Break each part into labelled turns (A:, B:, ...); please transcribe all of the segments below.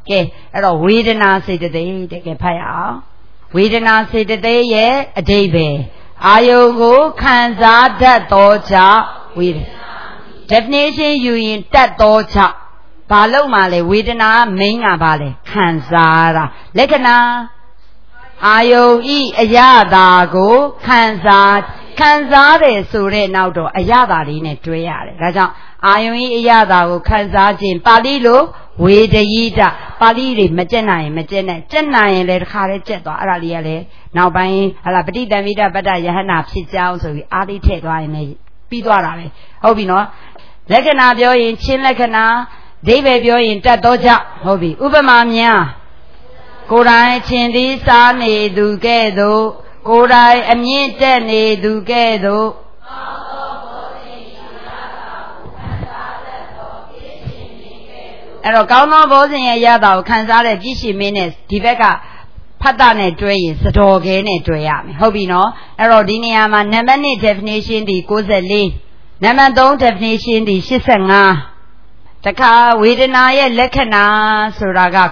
A: Kê, đó vế đà na sẽ tới để cái phải à? Vế đà na sẽ tới ye ở đây về. Ayungu khán giả đất tổ cha vế. Definition yuyin đất tổ cha. Ba lâu mà le vế đà na main à ba le khán giả ra. Lekana ayung y ayada go khán giả để số để nào đó ayada đi nè truy à le. Đó cho ayung y ayada go khán giả trên Pali lo vế đề y ta Pali để mà chân này le khá le chết đó ara li le. Nào bay là bát đam vi đa bát đa yahana phit chao rồi á đi thétသွားရင်လည်းပြီးသွားတာပဲဟုတ်ပြီနော်လက္ခဏာပြောရင်ချင်းလက္ခဏာဒိဗေပြောရင်တတ်သောကြောင့်ဟုတ်ပြီဥပမာများကိုယ်တိုင်ချင်းသည်စားနေသူကဲ့သို့ကိုယ်တိုင်အမြင့်တက်နေသူကဲ့သို့အဲ့တော့ကောင်းသောဘောဇဉ်ရဲ့ရတာကိုခံစားတဲ့ပြည့်ရှင်မင်းနဲ့ဒီဘက်ကဖတ်တာနဲ့တွဲရင်စတော်ခဲနဲ့တွဲရမယ်ဟုတ်ပြီနော်အဲ့တော့ဒီနေရာမှာနံပါတ်1 definition ဒီ94နံပါတ်3 definition ဒီ85တခါဝေဒနာရဲ့လက္ခဏာဆိုတာက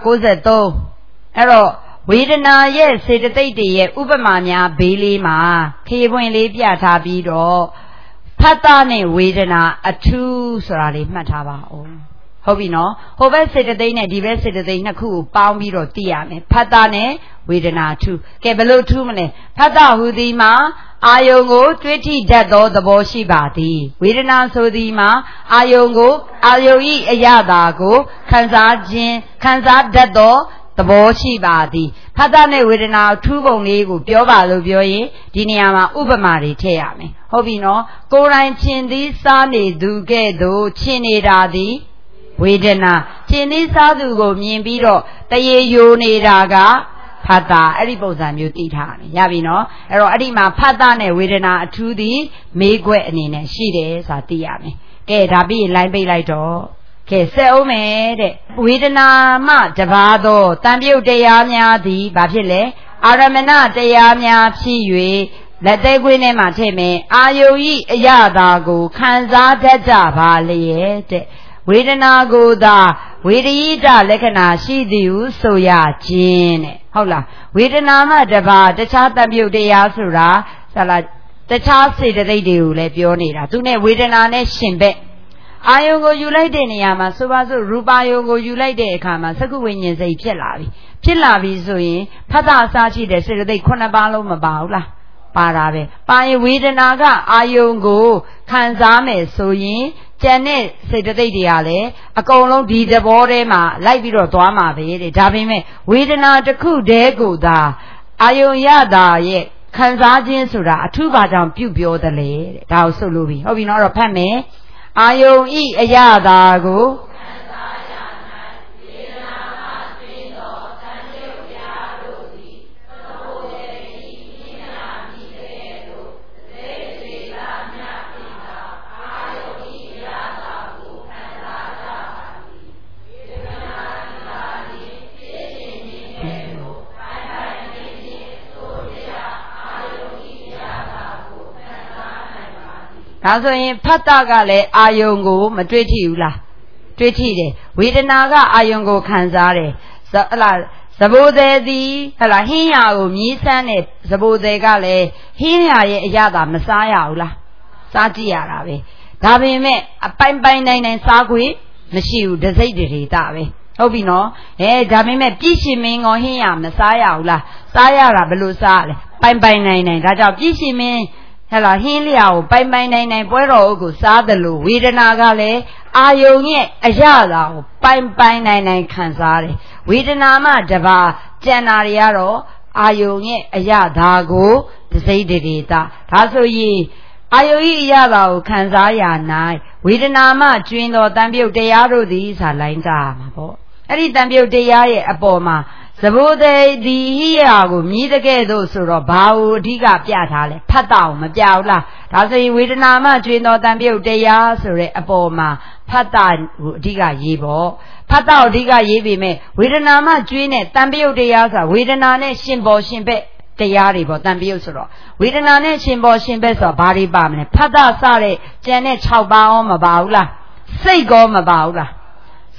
A: 93အဲ့တော့ဝေဒနာရဲ့စေတသိက်တွေရဲ့ဥပမာများဘေးလေးမှာခေပွင့်လေးပြထားပြီးတော့ဖတ်တာနဲ့ဝေဒနာအထူးဆိုတာလေးမှတ်ထားပါဦးဟုတ်ပြီနော်ဟိုဘက်စေတသိက်နဲ့ဒီဘက်စေတသိက်နှစ်ခုကိုပေါင်းပြီးတော့သိရမယ်ဖတ်တာနဲ့ဝေဒနာထူးကဲဘယ်လိုထူးမလဲဖတ်တာဟူသည်မှာအာယုံကိုတွေးထိတတ်သောသဘောရှိပါသည်ဝေဒနာဆိုသည်မှာအာယုံဤအရသာကိုခံစားတတ်သောသဘောရှိပါသည်ဖတ်တာနဲ့ဝေဒနာထူးပုံလေးကိုပြောပါလို့ပြောရင်ဒီနေရာမှာဥပမာတွေထည့်ရမယ်ဟုတ်ပြီနော်ကိုယ်တိုင်ချင်းသည်စားနေသူကဲ့သို့ချင်းနေတာသည်ဝေဒနာချင်းသည်စားသူကိုမြင်ပြီးတော့တရေယိုနေတာကဖတ်တာအဲ့ဒီပုံစံမျိုးသိထားတယ်ရပြီနော်အဲ့တော့အဲ့ဒီမှာဖတ်တာနဲ့ဝေဒနာအထူးသည်မေးခွက်အနေနဲ့ရှိတယ်ဆိုတာသိရမယ်ကဲဒါပြီးလိုင်းပိတ်လိုက်တော့ကဲဆက်အောင်မယ်တဲ့ဝေဒနာမှတပါးသောတန်ပြုတ်တရားများသည်ဘာဖြစ်လဲအာရမဏတရားများဖြစ်၍လက်သေးခွေးထဲမှာထည့်မယ်အာယုဤအရသာကိုခံစားတတ်ကြပါလျက်တဲ့ဝေဒနာကိုသာဝေဒိတလက္ခဏာရှိသည်ဟုဆိုရခြင်းတဲ့ဟုတ်လားဝေဒနာမှတပါတခြားတံပြုတ်တရားဆိုတာတခြားစေတသိက်တွေကိုလည်းပြောနေတာသူနဲ့ဝေဒနာနဲ့ရှင်ဘက်အာယုံကိုယူလိုက်တဲ့နေရာမှာဆိုပါစို့ရူပါယုံကိုယူလိုက်တဲ့အခါမှာသက္ကုဝိညာဉ်စိတ်ဖြစ်လာပြီဆိုရင်ဖတ်တာအစားရှိတဲ့စေတသိက်9ပါးလုံးမပါဘူးလားပါတာပဲပါရင်ဝေဒနာကအာယုံကိုခံစားမယ်ဆိုရင်ကျန်တဲ့စေတသိက်တွေကလည်းအကုန်လုံးဒီသဘောထဲမှာလိုက်ပြီးတော့သွားမှာပဲတဲ့ဒါပေမဲ့ဝေဒနာတစ်ခုတည်းကိုသာအာယုံရတာရဲ့ခံစားခြင်းဆိုတာအထူးဘာကြောင့်ပြုပြောသလဲတဲ့ဒါကိုဆိုလို့ပြီဟုတ်ပြီနော်တော့ဖတ်မယ်အာယုံဤအရသာကိုခံစားရ၌ဝေဒနာမှတွင်သောတန်ရုပ်ရာတို့သည်သဘောတည်းဤမြင်ရမည်ကဲ့သို့သေစေတာမြတ်ပင်သာအာယုံဤအရသာကိုခံစားကြပါသည်ဝေဒနာသာလျှင်ဖြစ်ခြင်းမြင်ကဲ့သို့ပိုင်းပိုင်းမြင်ခြင်းဆိုကြအာယုံဤအရသာကိုခံစားနိုင်ပါသည်ဒါဆိုရင်ဖတ်တာကလည်းအာယုံကိုမတွေ့ထိဘူးလားတွေ့ထိတယ်ဝေဒနာကအာယုံကိုခံစားတယ်ဟလာသဘောသေးသည်ဟလာဟင်းရကိုမြည်ဆန်းတဲ့သဘောသေးကလည်းဟင်းရရဲ့အရသာမစားရဘူးလားစားကြည့်ရတာပဲဒါပေမဲ့အပိုင်နိုင်စားခွေမရှိဘူးဒစိတ်တွေတာပဲဟုတ်ပြီနော်ဒါပေမဲ့ပြည့်ရှင်မင်းကိုဟင်းရမစားရဘူးလားစားရတာဘယ်လိုစားလဲပိုင်နိုင်ဒါကြောင့်ပြည့်ရှင်မင်းဟဲ့လားဟင်းလျာကိုပိုင်နိုင်ပွဲတော်အုပ်ကိုစားတယ်လို့ဝေဒနာကလည်းအာယုံရဲ့အရသာကိုပိုင်နိုင်ခံစားတယ်ဝေဒနာမှတပါကြံတာတွေကတော့အာယုံရဲ့အရသာကိုတစိတ်တေတာဒါဆိုရင်အာယုံ၏အရသာကိုခံစားရ၌ဝေဒနာမှကျွင်းသောတန်ပြုတ်တရားတို့သည်ဆိုလိုင်းစားမှာပေါ့အဲ့ဒီတန်ပြုတ်တရားရဲ့အပေါ်မှာသဘောတည်းဒီဟိယာကိုမြည်တဲ့ကဲ့သို့ဆိုတော့ဘာကိုအဓိကပြထားလဲဖတ်တာကိုမပြဘူးလားဒါဆိုရင်ဝေဒနာမှကျွင်းတော်တန်ပြုတ်တရားဆိုတဲ့အပေါ်မှာဖတ်တာကိုအဓိကရေးပေါ့ဖတ်တာကိုအဓိကရေးပေမဲ့ဝေဒနာမှကျွင်းတဲ့တန်ပြုတ်တရားဆိုတာဝေဒနာနဲ့ရှင်ပေါ်ရှင်ဘက်တရားတွေပေါ့တန်ပြုတ်ဆိုတော့ဝေဒနာနဲ့ရှင်ပေါ်ရှင်ဘက်ဆိုတာဘာတွေပါမလဲဖတ်တာစတဲ့ကျန်တဲ့6ပါးရောမပါဘူးလားစိတ်ကောမပါဘူးလား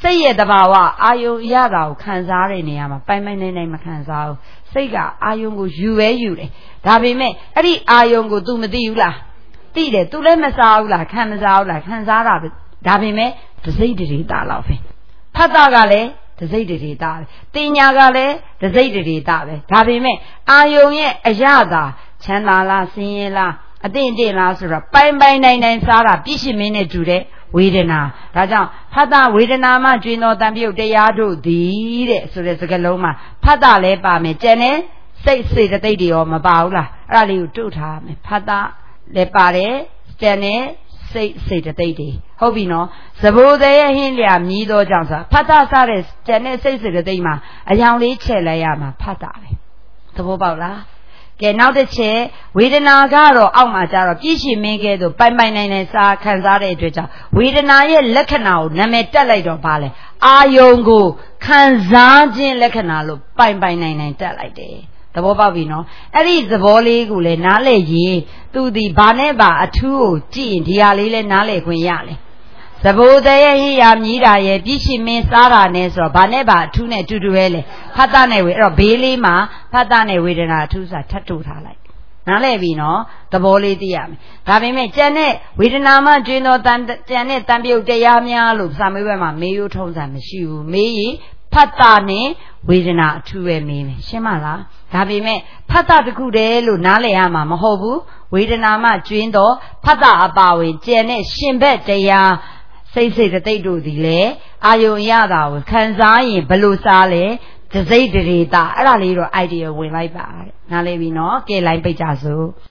A: စိတ်ရဲ့တဘာဝအာယုံရတာကိုခံစားတဲ့နေရာမှာပိုင်ပိုင်နိုင်နိုင်မခံစားဘူးစိတ်ကအာယုံကိုယူပဲယူတယ်ဒါပေမဲ့အဲ့ဒီအာယုံကို तू မသိဘူးလားသိတယ် तू လည်းမစားဘူးလားခံမစားဘူးလားခံစားတာဒါပေမဲ့တစိတ်တရေတာလောက်ပဲဖတ်တာကလည်းတစိတ်တရေတာပဲတင်ညာကလည်းတစိတ်တရေတာပဲဒါပေမဲ့အာယုံရဲ့အရသာချမ်းသာလားဆင်းရဲလားအသင့်တင်လားဆိုတော့ပိုင်ပိုင်နိုင်နိုင်စားတာပြည့်ရှိမင်းနဲ့တူတဲ့ဝေဒနာဒါကြောင့်ဖတ်တာဝေဒနာမှကျွင်းတော်တန်ပြုတ်တရားတို့သည်တဲ့ဆိုတဲ့စကားလုံးမှာဖတ်တာလည်းပါမယ်ကျန်တဲ့စိတ်စေတသိက်တွေရောမပါဘူးလားအဲ့ဒါလေးကိုတို့ထားမယ်ဖတ်တာလည်းပါတယ်ကျန်တဲ့စိတ်စေတသိက်တွေဟုတ်ပြီနော်သဘောတည်းရဲ့ဟင်းလျာမြည်သောကြောင့်ဆိုဖတ်တာစားတဲ့ကျန်တဲ့စိတ်စေတသိက်မှာအယောင်လေးချဲ့လိုက်ရမှာဖတ်တာပဲသဘောပေါက်လားကဲနောက်တစ်ချက်ဝေဒနာကတော့အောက်မှာကျတော့ပြည့်ရှိမင်းကဲသို့ပိုင်ပိုင်နိုင်နိုင်စားခံစားတဲ့အတွက်ကြောင့်ဝေဒနာရဲ့လက္ခဏာကိုနာမည်တက်လိုက်တော့ပါလေအာယုံကိုခံစားခြင်းလက္ခဏာလို့ပိုင်ပိုင်နိုင်နိုင်တက်လိုက်တယ်သဘောပေါက်ပြီနော်အဲ့ဒီသဘောလေးကိုလည်းနားလည်ရင်သူဒီဘာနဲ့ပါအထူးကိုကြည့်ရင်ဒီဟာလေးလည်းနားလည်ခွင့်ရလေသဘောတည်းရဲ့ဟိယာမြည်တာရဲ့ပြည့်ရှိမင်းစားတာနဲ့ဆိုတော့ဘာနဲ့ပါအထူးနဲ့တူတူပဲလေဖတ်တာနဲ့ဝေအဲ့တော့ဘေးလေးမှာဖတ်တာနဲ့ဝေဒနာအထူးဆိုတာထပ်တူထားလိုက်နားလည်ပြီနော်သဘောလေးသိရမယ်ဒါပေမဲ့ကျန်တဲ့ဝေဒနာမှကျွင်းတော်ကျန်တဲ့တန်ပြုတ်တရားများလို့စာမေးပွဲမှာမေးရိုးထုံးစံမရှိဘူးမေးရင်ဖတ်တာနဲ့ဝေဒနာအထူးပဲမေးမယ်ရှင်းမလားဒါပေမဲ့ဖတ်တာတခုတည်းလို့နားလည်ရမှာမဟုတ်ဘူးဝေဒနာမှကျွင်းတော်ဖတ်တာအပါဝင်ကျန်တဲ့ရှင်ဘက်တရားစိတ်စိတ်တိတ်တို့ဒီလေအာယုံရတာကိုခံစားရင်ဘလို့စားလဲတစိတ်တရေတာအဲ့ဒါလေးတော့ idea ဝင်လိုက်ပါတဲ့နားလည်ပြီနော်ကဲလိုင်းပိတ်ကြစို့